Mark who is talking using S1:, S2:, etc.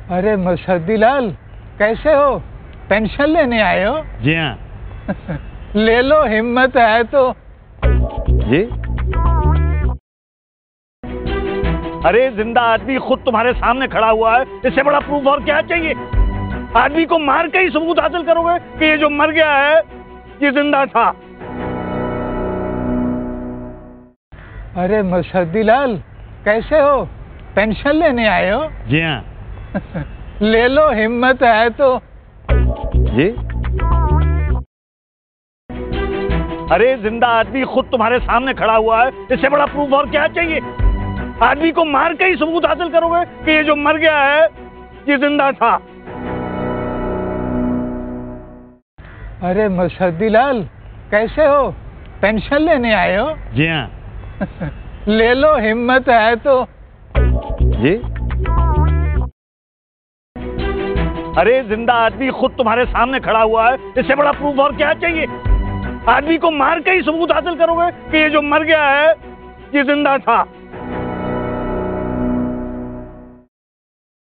S1: अरे मुशद्दी लाल, कैसे हो? पेंशन लेने आए हो?
S2: जी हाँ।
S1: ले लो, हिम्मत है तो।
S2: जी? अरे जिंदा आदमी खुद तुम्हारे सामने खड़ा हुआ है, इससे बड़ा प्रूफ और क्या चाहिए? आदमी को मार के ही सबूत हासिल करोगे कि ये जो मर गया है ये जिंदा था।
S1: अरे मुशद्दी लाल, कैसे हो? पेंशन लेने आए हो?
S2: जी हाँ।
S1: ले लो, हिम्मत है तो।
S2: जी? अरे जिंदा आदमी खुद तुम्हारे सामने खड़ा हुआ है, इससे बड़ा प्रूफ और क्या चाहिए? आदमी को मार के ही सबूत हासिल करोगे कि ये जो मर गया है ये जिंदा था।
S1: अरे मुशद्दी लाल, कैसे हो? पेंशन लेने आए हो?
S2: जी हाँ।
S1: ले लो, हिम्मत है तो।
S2: जी? अरे जिंदा आदमी खुद तुम्हारे सामने खड़ा हुआ है, इससे बड़ा प्रूफ और क्या चाहिए? आदमी को मार के ही सबूत हासिल करोगे कि ये जो मर गया है ये जिंदा था।